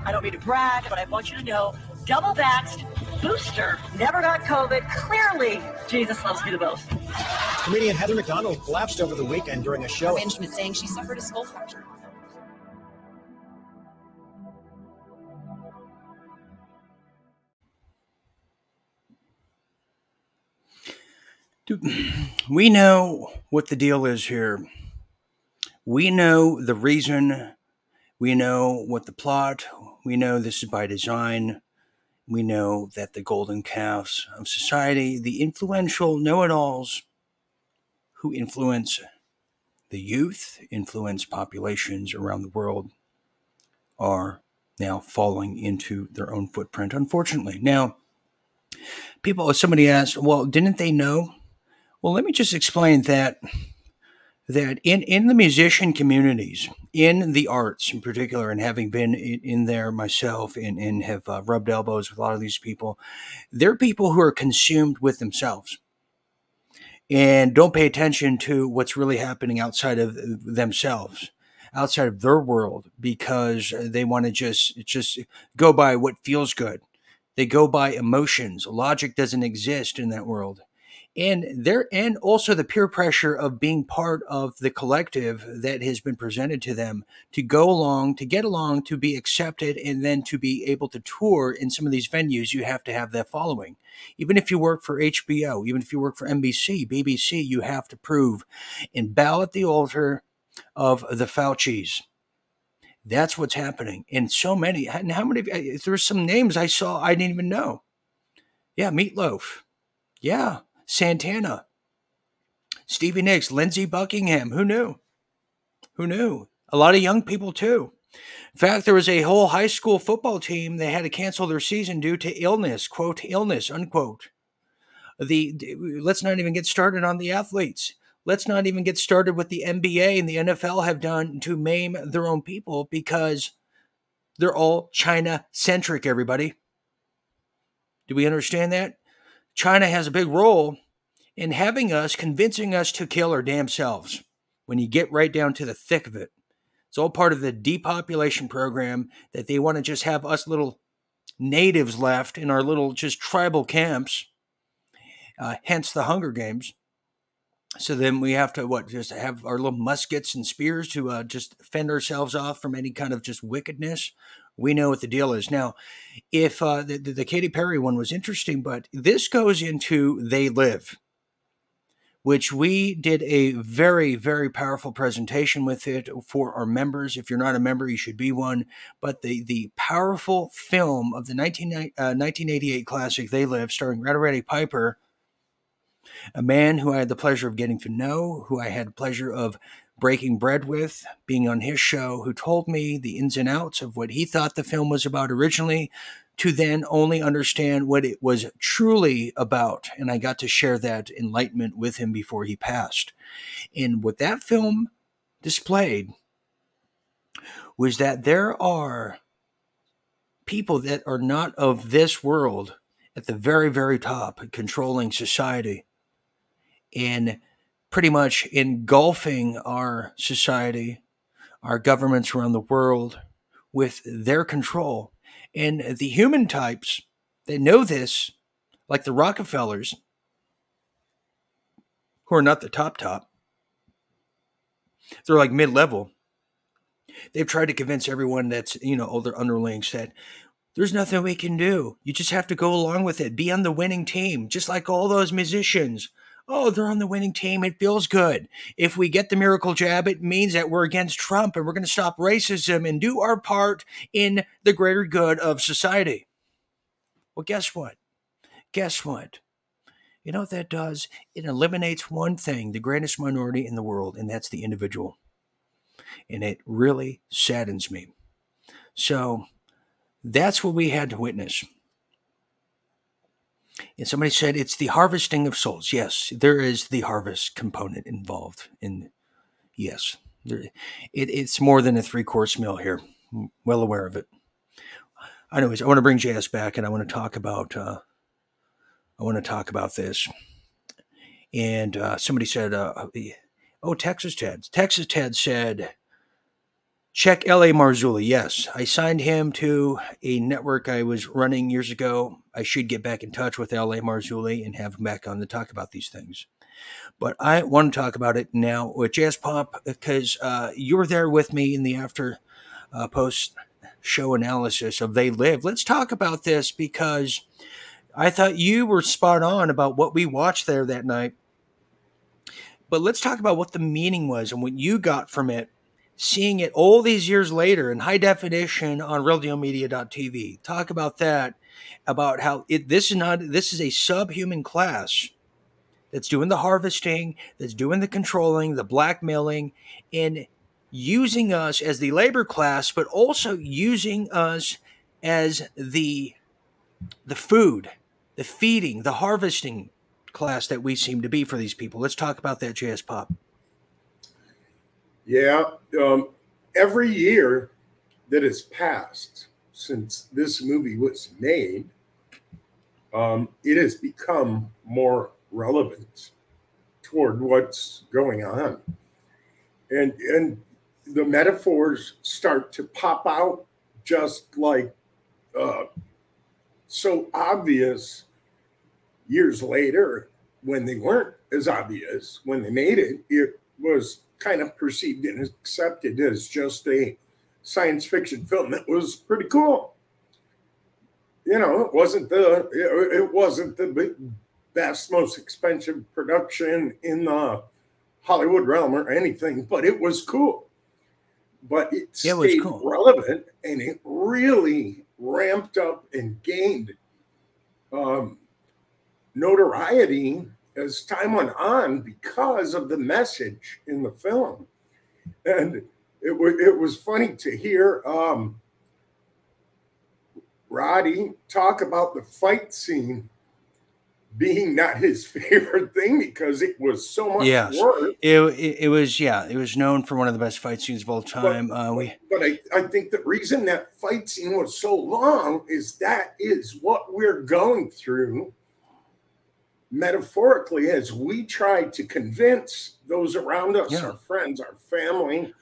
I don't mean to brag, but I want you to know, double vaxxed, booster, never got COVID. Clearly, Jesus loves me the most. Comedian Heather McDonald collapsed over the weekend during a show. Management saying she suffered a skull fracture. We know what the deal is here. We know the reason. We know what the plot. We know this is by design. We know that the golden calves of society, the influential know-it-alls who influence the youth, influence populations around the world, are now falling into their own footprint, unfortunately. Now, somebody asked, well, didn't they know? Well, let me just explain that in the musician communities, in the arts in particular, and having been in there myself and have rubbed elbows with a lot of these people, they're people who are consumed with themselves and don't pay attention to what's really happening outside of themselves, outside of their world, because they want to just go by what feels good. They go by emotions. Logic doesn't exist in that world. And also the peer pressure of being part of the collective that has been presented to them to go along, to get along, to be accepted, and then to be able to tour in some of these venues. You have to have that following. Even if you work for HBO, even if you work for NBC, BBC, you have to prove and bow at the altar of the Faucis. That's what's happening. And so many, and how many, there's some names I saw I didn't even know. Yeah, Meatloaf. Yeah. Santana, Stevie Nicks, Lindsey Buckingham. Who knew? Who knew? A lot of young people too. In fact, there was a whole high school football team. They had to cancel their season due to illness, quote, illness, unquote. Let's not even get started on the athletes. Let's not even get started with the NBA and the NFL have done to maim their own people because they're all China-centric, everybody. Do we understand that? China has a big role in having us, convincing us to kill our damn selves when you get right down to the thick of it. It's all part of the depopulation program that they want to just have us little natives left in our little just tribal camps, hence the Hunger Games. So then we have to, just have our little muskets and spears to just fend ourselves off from any kind of just wickedness. We know what the deal is. Now, if the Katy Perry one was interesting, but this goes into They Live, which we did a very, very powerful presentation with it for our members. If you're not a member, you should be one. But the powerful film of the 1988 classic They Live, starring Roddy Piper, a man who I had the pleasure of getting to know, who I had the pleasure of breaking bread with, being on his show, who told me the ins and outs of what he thought the film was about originally, to then only understand what it was truly about. And I got to share that enlightenment with him before he passed. And what that film displayed was that there are people that are not of this world at the very, very top, controlling society and pretty much engulfing our society, our governments around the world with their control. And the human types that know this, like the Rockefellers, who are not the top, they're like mid-level. They've tried to convince everyone that's, all their underlings that there's nothing we can do. You just have to go along with it. Be on the winning team, just like all those musicians. Oh, they're on the winning team. It feels good. If we get the miracle jab, it means that we're against Trump and we're going to stop racism and do our part in the greater good of society. Well, guess what? You know what that does? It eliminates one thing, the greatest minority in the world, and that's the individual. And it really saddens me. So that's what we had to witness. And somebody said it's the harvesting of souls. Yes, there is the harvest component involved. Yes, it's more than a 3-course meal here. I'm well aware of it. Anyways, I want to bring JS back, and I want to talk about this. And somebody said, "Oh, Texas Ted." Texas Ted said, Check L.A. Marzulli. Yes, I signed him to a network I was running years ago. I should get back in touch with L.A. Marzulli and have him back on to talk about these things. But I want to talk about it now with Jazz Pop because you were there with me in the after post show analysis of They Live. Let's talk about this because I thought you were spot on about what we watched there that night. But let's talk about what the meaning was and what you got from it, seeing it all these years later in high definition on realdealmedia.tv. Talk about that, about how this is a subhuman class that's doing the harvesting, that's doing the controlling, the blackmailing, and using us as the labor class, but also using us as the food, the feeding, the harvesting class that we seem to be for these people. Let's talk about that, Jazz Pop. Yeah. Every year that has passed since this movie was made, it has become more relevant toward what's going on. And the metaphors start to pop out just like so obvious years later. When they weren't as obvious, when they made it, it was kind of perceived and accepted as just a science fiction film that was pretty cool. You know, it wasn't the best, most expensive production in the Hollywood realm or anything, but it was cool. But it stayed relevant, and it really ramped up and gained notoriety as time went on because of the message in the film. And it was funny to hear Roddy talk about the fight scene being not his favorite thing because it was so much work. It was known for one of the best fight scenes of all time. But I think the reason that fight scene was so long is that is what we're going through metaphorically as we try to convince those around us, our friends, our family,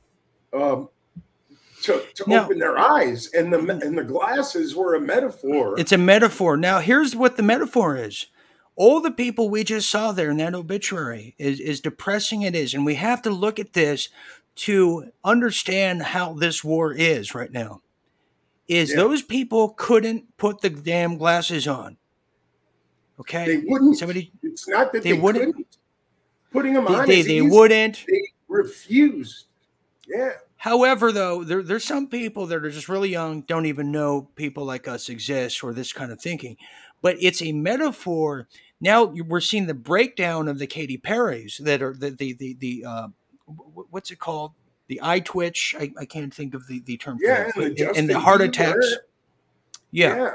to open their eyes, and the glasses were a metaphor. It's a metaphor. Now, here's what the metaphor is. All the people we just saw there in that obituary is depressing it is, and we have to look at this to understand how this war is right now. Those people couldn't put the damn glasses on. Okay, they wouldn't. It's not that they wouldn't. Putting them on, they wouldn't. They refused. Yeah. However, though, there's some people that are just really young, don't even know people like us exist or this kind of thinking. But it's a metaphor. Now we're seeing the breakdown of the Katy Perrys that are the what's it called? The eye twitch. I can't think of the term. Yeah, for it. And the heart attacks. Yeah.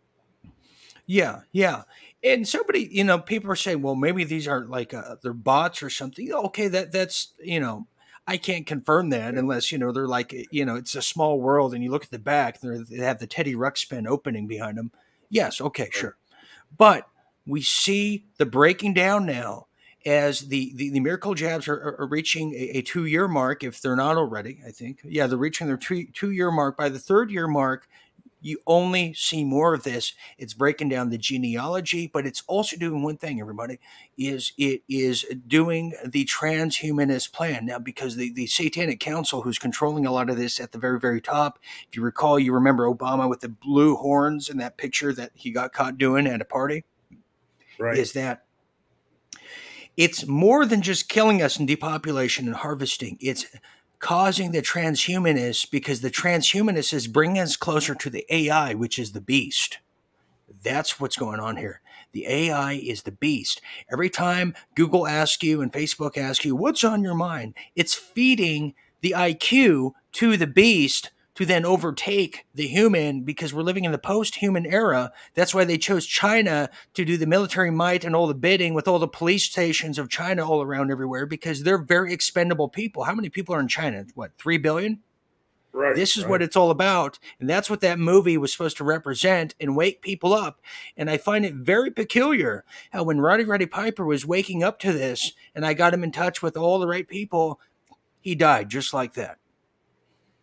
And somebody, people are saying, well, maybe these are like they're bots or something. Okay, that's I can't confirm that unless, they're like, it's a small world and you look at the back, they have the Teddy Ruxpin opening behind them. Yes, okay, sure. But we see the breaking down now as the miracle jabs are reaching a 2-year mark, if they're not already, I think. Yeah, they're reaching their 2-year mark. By the 3rd year mark, you only see more of this. It's breaking down the genealogy, but it's also doing one thing, everybody, is it is doing the transhumanist plan. Now, because the Satanic Council, who's controlling a lot of this at the very, very top, if you recall, you remember Obama with the blue horns in that picture that he got caught doing at a party? Right. Is that it's more than just killing us in depopulation and harvesting. It's causing the transhumanists, because the transhumanists is bringing us closer to the AI, which is the beast. That's what's going on here. The AI is the beast. Every time Google asks you and Facebook asks you, what's on your mind? It's feeding the IQ to the beast to then overtake the human, because we're living in the post-human era. That's why they chose China to do the military might and all the bidding with all the police stations of China all around everywhere, because they're very expendable people. How many people are in China? What, 3 billion? Right. This is what it's all about. And that's what that movie was supposed to represent and wake people up. And I find it very peculiar how when Roddy Piper was waking up to this and I got him in touch with all the right people, he died just like that.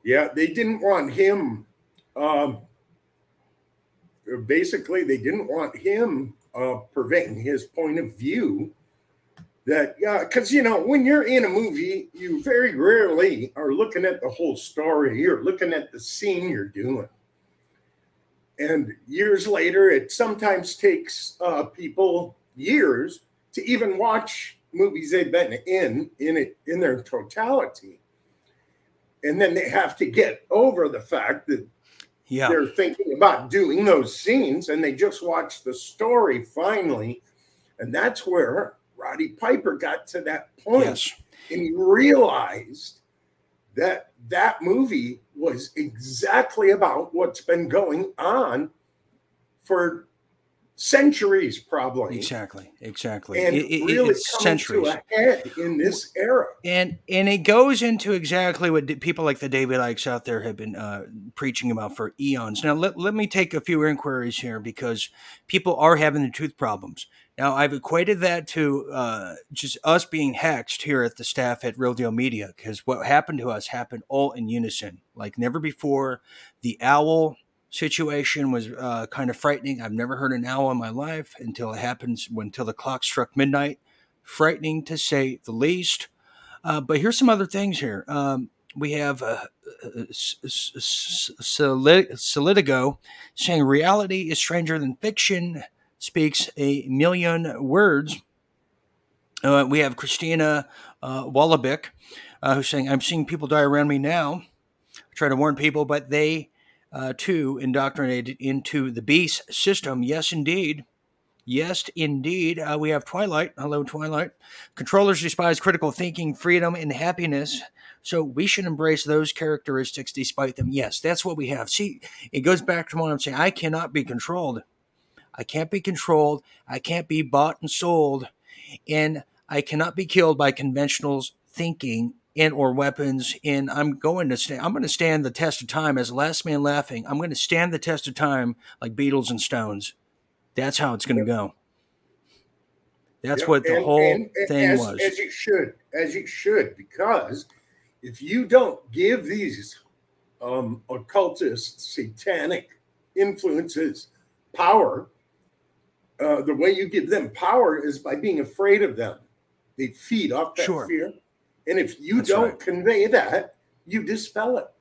Yeah, they didn't want him. Basically, they didn't want him purveying his point of view. That, because, when you're in a movie, you very rarely are looking at the whole story. You're looking at the scene you're doing. And years later, it sometimes takes people years to even watch movies they've been in their totality. And then they have to get over the fact that they're thinking about doing those scenes, and they just watch the story finally. And that's where Roddy Piper got to that point. Yes. And he realized that that movie was exactly about what's been going on for centuries, probably. Exactly. And really it's coming centuries. to a head in this era. And it goes into exactly what people like the David Icks out there have been preaching about for eons. Now, let me take a few inquiries here, because people are having the tooth problems. Now, I've equated that to just us being hexed here at the staff at Real Deal Media, because what happened to us happened all in unison, like never before. The owl situation was kind of frightening. I've never heard an owl in my life until it happens, until the clock struck midnight. Frightening, to say the least. But here's some other things here. We have Solidigo saying reality is stranger than fiction, speaks a million words. We have Christina Wallabick, who's saying, I'm seeing people die around me now. I try to warn people, but they too indoctrinated into the beast system. Yes, indeed. Yes, indeed. We have Twilight. Hello, Twilight. Controllers despise critical thinking, freedom, and happiness. So we should embrace those characteristics despite them. Yes, that's what we have. See, it goes back to what I'm saying. I cannot be controlled. I can't be controlled. I can't be bought and sold. And I cannot be killed by conventional thinking and or weapons. And I'm going to stand the test of time as Last Man Laughing. I'm going to stand the test of time like Beatles and Stones. That's how it's going to go. That's what the whole thing was. As you should, because if you don't give these occultist, satanic influences power, the way you give them power is by being afraid of them. They feed off that fear. And if you don't convey that, you dispel it.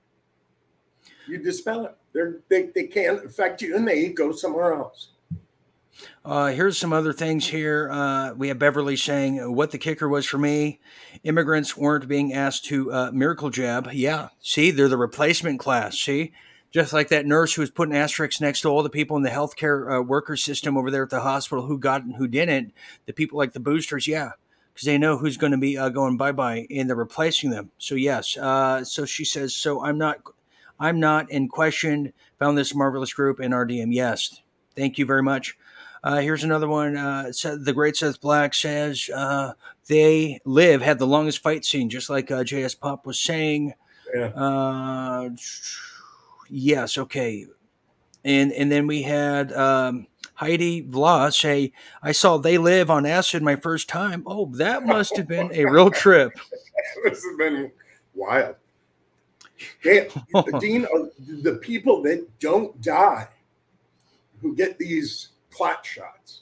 They can't affect you, and they go somewhere else. Here's some other things here. We have Beverly saying what the kicker was for me. Immigrants weren't being asked to miracle jab. Yeah. See, they're the replacement class. See, just like that nurse who was putting asterisks next to all the people in the healthcare worker system over there at the hospital who got and who didn't. The people like the boosters. Yeah. Because they know who's going to be going bye-bye, and they're replacing them. So yes. So she says, so I'm not in question. Found this marvelous group in RDM. Yes. Thank you very much. Here's another one. The Great Seth Black says They Live had the longest fight scene, just like J.S. Pop was saying. Yeah. Yes, okay. And then we had Heidi Vla say, I saw They Live on acid my first time. Oh, that must have been a real trip. That must have been wild. Hey, Dean, the people that don't die, who get these clot shots,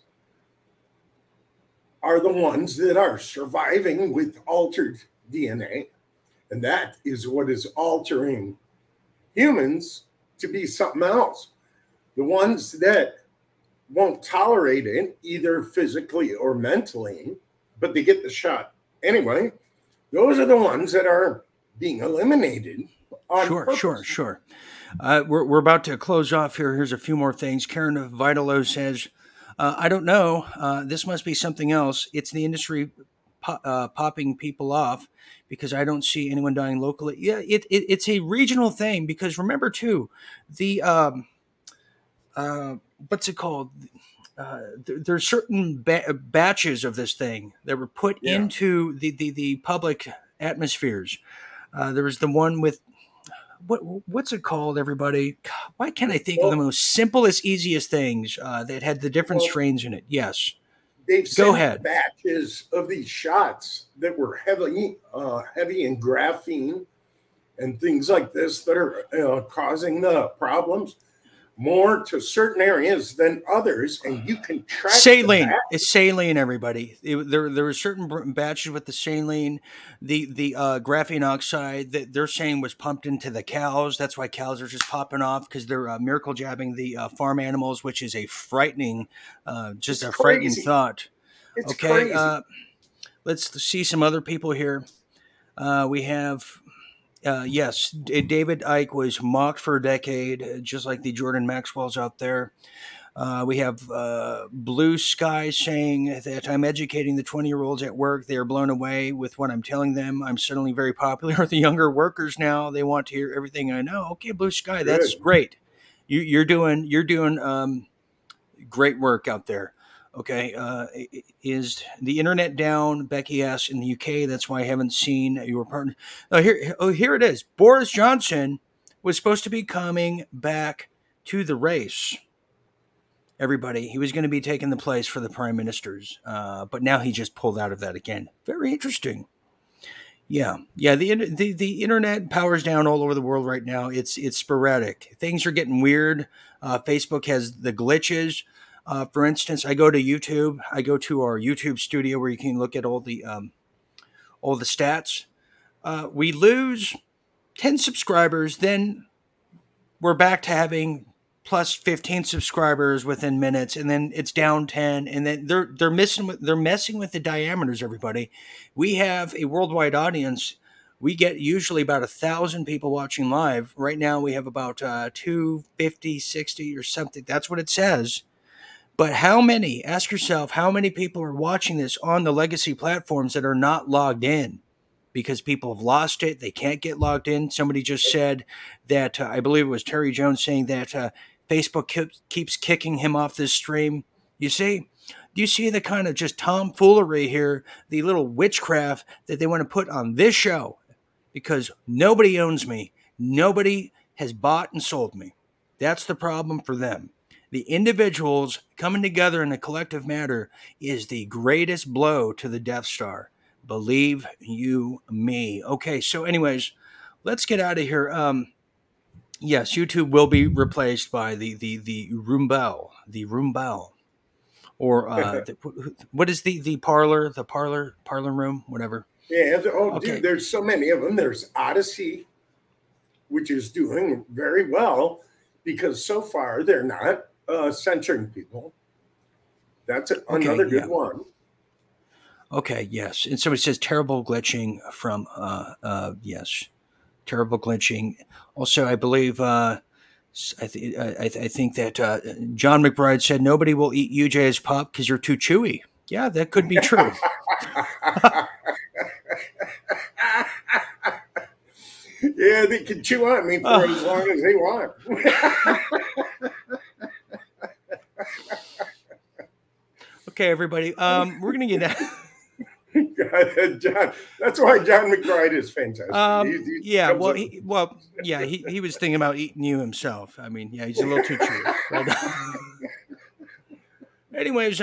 are the ones that are surviving with altered DNA. And that is what is altering humans to be something else. The ones that won't tolerate it, either physically or mentally, but they get the shot anyway, those are the ones that are being eliminated on purpose. Sure. We're about to close off here. Here's a few more things. Karen of Vitalo says, I don't know. This must be something else. It's the industry popping people off because I don't see anyone dying locally. Yeah, it's a regional thing because remember, too, the what's it called? There's certain batches of this thing that were put into the public atmospheres. There was the one with what's it called, everybody? Why can't I think of the most simplest, easiest things that had the different strains in it? Yes. They've sent batches of these shots that were heavy in graphene and things like this that are causing the problems more to certain areas than others, and you can track saline. It's saline, everybody. There were certain batches with the saline, the graphene oxide that they're saying was pumped into the cows. That's why cows are just popping off, because they're miracle jabbing the farm animals, which is a frightening, frightening thought. It's okay, crazy. Let's see some other people here. We have. Yes, David Icke was mocked for a decade, just like the Jordan Maxwells out there. We have Blue Sky saying that I'm educating the 20-year-olds at work. They are blown away with what I'm telling them. I'm suddenly very popular with the younger workers now. They want to hear everything I know. Okay, Blue Sky, that's great. You're doing great work out there. Okay, is the internet down? Becky asks in the UK. That's why I haven't seen your partner. Here it is. Boris Johnson was supposed to be coming back to the race. Everybody, he was going to be taking the place for the prime ministers, but now he just pulled out of that again. Very interesting. Yeah. The internet power's down all over the world right now. It's sporadic. Things are getting weird. Facebook has the glitches. For instance, I go to YouTube. I go to our YouTube studio where you can look at all the stats. We lose 10 subscribers, then we're back to having plus 15 subscribers within minutes, and then it's down 10, and then they're messing with the diameters. Everybody, we have a worldwide audience. We get usually about 1,000 people watching live. Right now, we have about 250, 60 or something. That's what it says. But how many, ask yourself, how many people are watching this on the legacy platforms that are not logged in? Because people have lost it. They can't get logged in. Somebody just said that, I believe it was Terry Jones saying that Facebook keeps kicking him off this stream. You see? Do you see the kind of just tomfoolery here, the little witchcraft that they want to put on this show? Because nobody owns me. Nobody has bought and sold me. That's the problem for them. The individuals coming together in a collective matter is the greatest blow to the Death Star. Believe you me. Okay, so anyways, let's get out of here. Yes, YouTube will be replaced by the Rumble. The Rumble. Or what is the parlor? The parlor room, whatever. Yeah, dude, there's so many of them. There's Odyssey, which is doing very well because so far they're not censoring people. That's another good one. Okay, yes. And somebody says terrible glitching from, yes, terrible glitching. Also, I believe, I think that John McBride said nobody will eat UJ as pop because you're too chewy. Yeah, that could be true. Yeah, they can chew on me for as long as they want. Okay, everybody. We're gonna get out. John, that's why John McBride is fantastic. He was thinking about eating you himself. I mean, yeah, he's a little too chewy. But, anyways,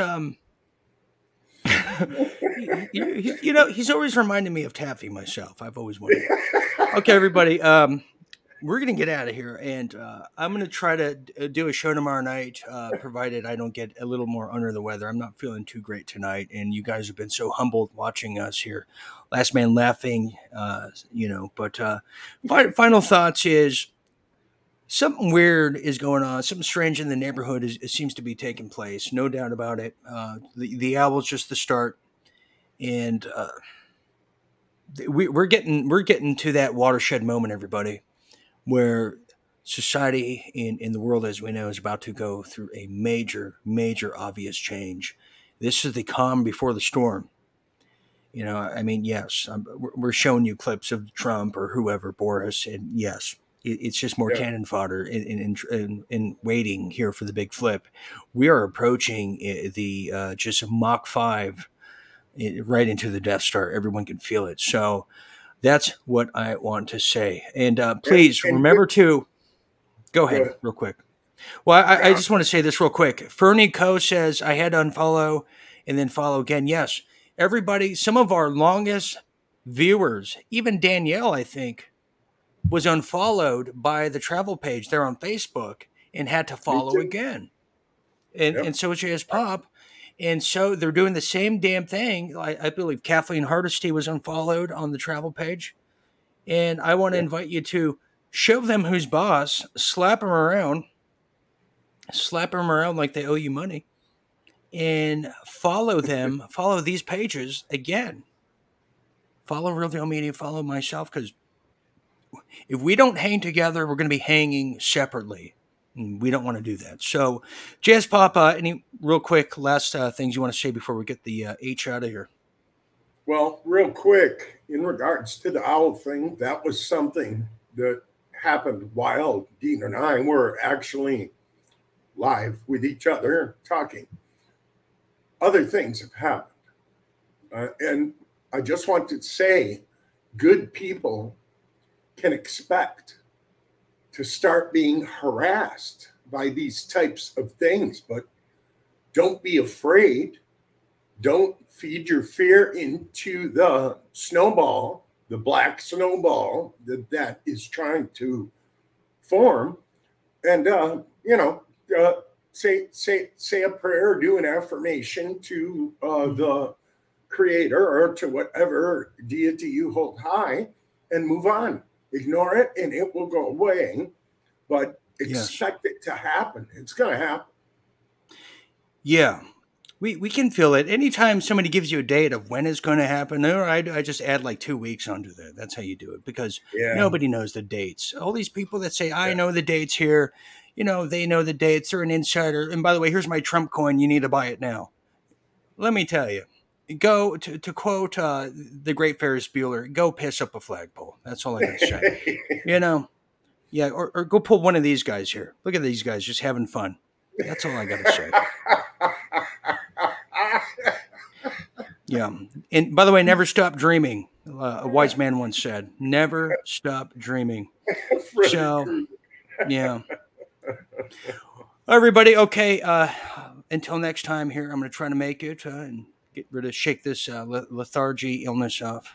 you know, he's always reminded me of Taffy myself. I've always wondered. Okay, everybody. We're going to get out of here, and I'm going to try to do a show tomorrow night, provided I don't get a little more under the weather. I'm not feeling too great tonight, and you guys have been so humbled watching us here. Last man laughing, but final thoughts is something weird is going on. Something strange in the neighborhood seems to be taking place. No doubt about it. The owl's just the start, and we're getting to that watershed moment, everybody, where society in the world as we know is about to go through a major, major obvious change. This is the calm before the storm. You know, I mean, yes, we're showing you clips of Trump or whoever, Boris, and yes, it's just more cannon fodder in waiting here for the big flip. We are approaching the just Mach 5 right into the Death Star. Everyone can feel it. So that's what I want to say. And please remember to go ahead real quick. Well, I just want to say this real quick. Fernie Co says I had to unfollow and then follow again. Yes, everybody, some of our longest viewers, even Danielle, I think, was unfollowed by the travel page there on Facebook and had to follow again. And so is JS Pop. And so they're doing the same damn thing. I believe Kathleen Hardesty was unfollowed on the travel page. And I want to invite you to show them who's boss, slap them around like they owe you money, and follow them, follow these pages again. Follow Real Deal Media, follow myself, because if we don't hang together, we're going to be hanging separately. And we don't want to do that. So, Jazz Pop, any real quick last things you want to say before we get the H out of here? Well, real quick, in regards to the owl thing, that was something that happened while Dean and I were actually live with each other talking. Other things have happened. And I just want to say, good people can expect to start being harassed by these types of things, but don't be afraid. Don't feed your fear into the snowball, the black snowball that is trying to form. And, say a prayer, do an affirmation to the creator or to whatever deity you hold high, and move on. Ignore it and it will go away, but expect it to happen. It's going to happen. Yeah, we can feel it. Anytime somebody gives you a date of when it's going to happen, or I just add like 2 weeks onto that. That's how you do it, because nobody knows the dates. All these people that say, I know the dates here, they know the dates. They're an insider. And by the way, here's my Trump coin. You need to buy it now. Let me tell you. Go to quote the great Ferris Bueller, go piss up a flagpole. That's all I got to say. Yeah, or go pull one of these guys here. Look at these guys just having fun. That's all I got to say. Yeah, and by the way, never stop dreaming. A wise man once said, "Never stop dreaming." So, yeah. Everybody, okay. Until next time, here I'm going to try to make it and shake this lethargy illness off.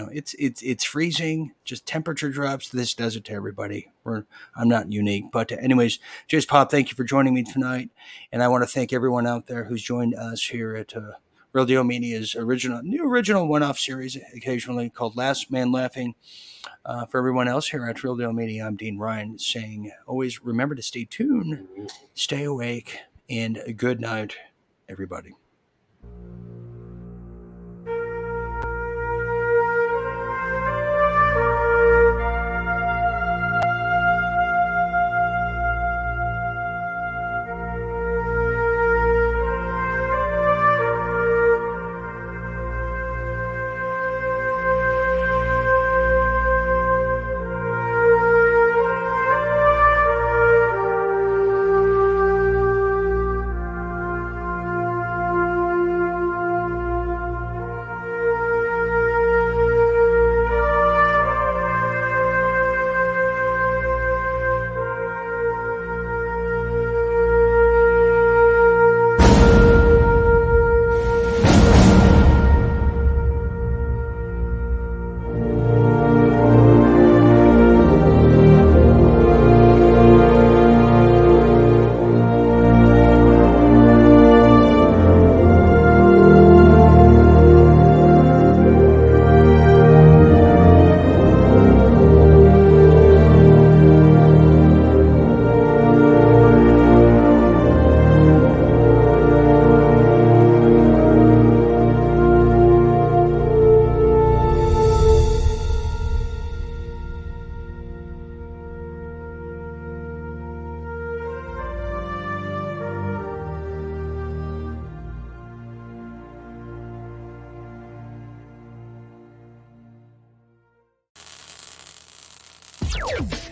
It's freezing. Just temperature drops. This does it to everybody. I'm not unique, but anyways, Jace Pop, thank you for joining me tonight, and I want to thank everyone out there who's joined us here at Real Deal Media's new original one-off series, occasionally called Last Man Laughing. For everyone else here at Real Deal Media, I'm Dean Ryan, saying always remember to stay tuned, stay awake, and good night, everybody. You